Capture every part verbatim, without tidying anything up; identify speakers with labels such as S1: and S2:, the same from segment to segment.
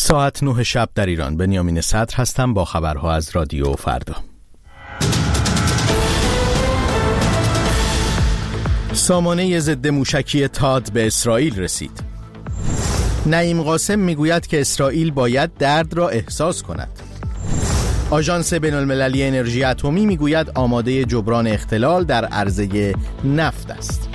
S1: ساعت نه شب در ایران. بنیامین صدر هستم با خبرها از رادیو فردا. سامانه ضد موشکی تاد به اسرائیل رسید. نعیم قاسم میگوید که اسرائیل باید درد را احساس کند. آژانس بین‌المللی انرژی اتمی میگوید آماده جبران اختلال در عرضه نفت است.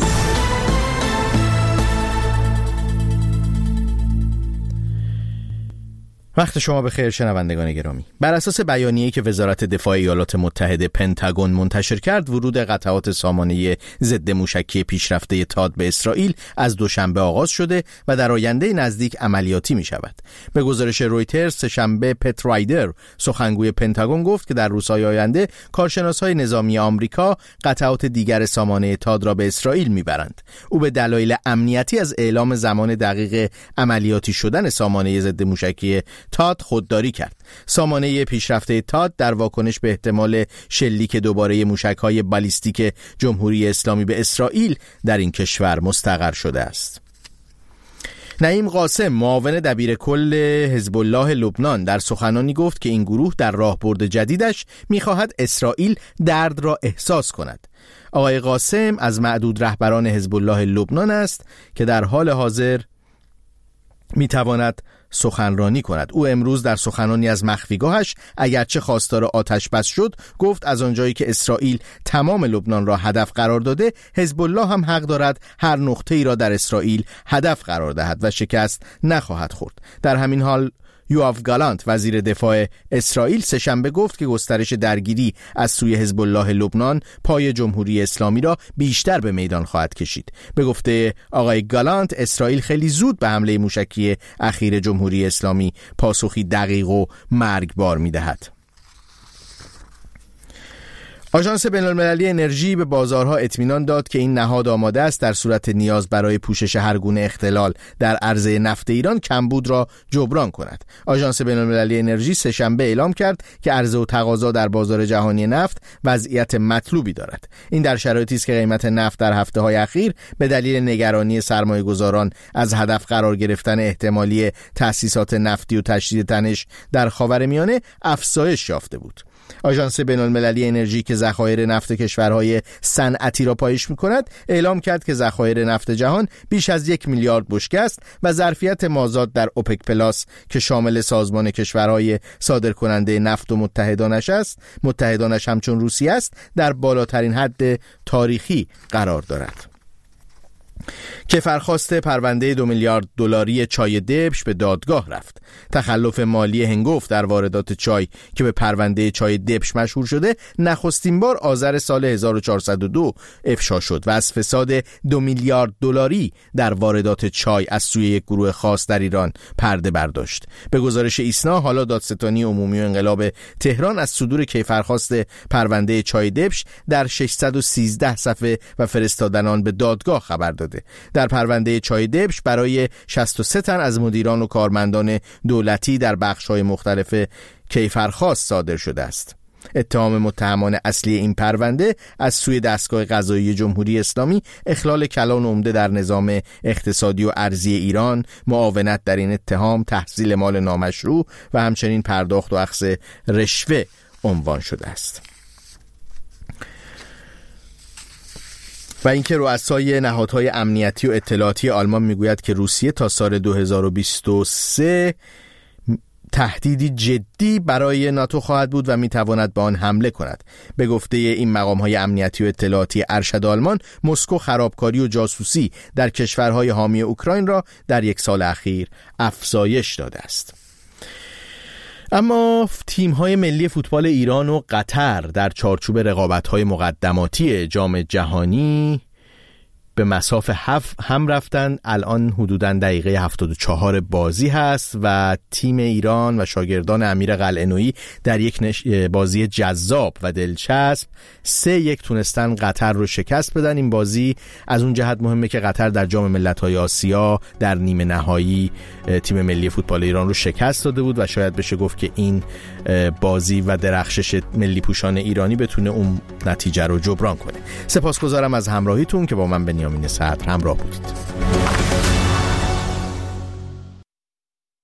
S1: وقت شما بخیر شنوندگان گرامی. بر اساس بیانیه‌ای که وزارت دفاع ایالات متحده پنتاگون منتشر کرد، ورود قطعات سامانه ضد موشکی پیشرفته تاد به اسرائیل از دوشنبه آغاز شده و در آینده نزدیک عملیاتی می شود. به گزارش رویترز سه‌شنبه پت رایدر، سخنگوی پنتاگون، گفت که در روزهای آینده کارشناسای نظامی آمریکا قطعات دیگر سامانه تاد را به اسرائیل میبرند. او به دلایل امنیتی از اعلام زمان دقیق عملیاتی شدن سامانه ضد موشکی تاد خودداری کرد. سامانه پیشرفته تاد در واکنش به احتمال شلیک دوباره موشک‌های بالیستیک جمهوری اسلامی به اسرائیل در این کشور مستقر شده است. نعیم قاسم، معاون دبیر کل حزب الله لبنان، در سخنانی گفت که این گروه در راهبرد جدیدش می‌خواهد اسرائیل درد را احساس کند. آقای قاسم از معدود رهبران حزب الله لبنان است که در حال حاضر می‌تواند سخنرانی کند. او امروز در سخنانی از مخفیگاهش، اگرچه خواستار آتش بس شد، گفت از آنجایی که اسرائیل تمام لبنان را هدف قرار داده، حزب الله هم حق دارد هر نقطه‌ای را در اسرائیل هدف قرار دهد و شکست نخواهد خورد. در همین حال یوآف گالانت، وزیر دفاع اسرائیل، سه‌شنبه گفت که گسترش درگیری از سوی حزب الله لبنان پای جمهوری اسلامی را بیشتر به میدان خواهد کشید. به گفته آقای گالانت، اسرائیل خیلی زود به حمله موشکی اخیر جمهوری اسلامی پاسخی دقیق و مرگبار می‌دهد. آژانس بین‌المللی انرژی به بازارها اطمینان داد که این نهاد آماده است در صورت نیاز برای پوشش هر گونه اختلال در عرضه نفت ایران کمبود را جبران کند. آژانس بین‌المللی انرژی سه‌شنبه اعلام کرد که عرضه و تقاضا در بازار جهانی نفت وضعیت مطلوبی دارد. این در شرایطی است که قیمت نفت در هفته‌های اخیر به دلیل نگرانی سرمایه‌گذاران از هدف قرار گرفتن احتمالی تأسیسات نفتی و تشدید تنش در خاورمیانه افزایش یافته بود. آژانس بین‌المللی انرژی که ذخایر نفت کشورهای صنعتی را پایش می‌کند، اعلام کرد که ذخایر نفت جهان بیش از یک میلیارد بشکه است و ظرفیت مازاد در اوپک پلاس که شامل سازمان کشورهای صادرکننده نفت و متحدانش است، متحدانش همچون روسیه است، در بالاترین حد تاریخی قرار دارد. کیفرخواست پرونده دو میلیارد دلاری چای دبش به دادگاه رفت. تخلف مالی هنگفت در واردات چای که به پرونده چای دبش مشهور شده، نخستین بار آذر سال هزار و چهارصد و دو افشا شد و از فساد دو میلیارد دلاری در واردات چای از سوی یک گروه خاص در ایران پرده برداشت. به گزارش ایسنا، حالا دادستانی عمومی و انقلاب تهران از صدور کیفرخواست پرونده چای دبش در ششصد و سیزده صفحه و فرستادن آن به دادگاه خبر داده. در پرونده چای دبش برای شصت و سه تن از مدیران و کارمندان دولتی در بخش‌های مختلف کیفرخواست صادر شده است. اتهام متهمان اصلی این پرونده از سوی دستگاه قضایی جمهوری اسلامی اخلال کلان عمده در نظام اقتصادی و ارضی ایران، معاونت در این اتهام، تحصیل مال نامشروع و همچنین پرداخت و اخذ رشوه عنوان شده است. و اینکه رؤسای نهادهای امنیتی و اطلاعاتی آلمان میگوید که روسیه تا سال دو هزار و بیست و سه تهدیدی جدی برای ناتو خواهد بود و میتواند به آن حمله کند. به گفته این مقام‌های امنیتی و اطلاعاتی ارشد آلمان، مسکو خرابکاری و جاسوسی در کشورهای حامی اوکراین را در یک سال اخیر افزایش داده است. اما تیم‌های ملی فوتبال ایران و قطر در چارچوب رقابت‌های مقدماتی جام جهانی به مسافه هفت هم رفتن. الان حدوداً دقیقه هفتاد و چهار بازی هست و تیم ایران و شاگردان امیر قلعه‌نویی در یک بازی جذاب و دلچسب سه یک تونستن قطر رو شکست بدن. این بازی از اون جهت مهمه که قطر در جام ملت‌های آسیا در نیمه نهایی تیم ملی فوتبال ایران رو شکست داده بود و شاید بشه گفت که این بازی و درخشش ملی پوشان ایرانی بتونه اون نتیجه رو جبران کنه. سپاسگزارم از همراهیتون که با من بنیامین صدر همراه بودید.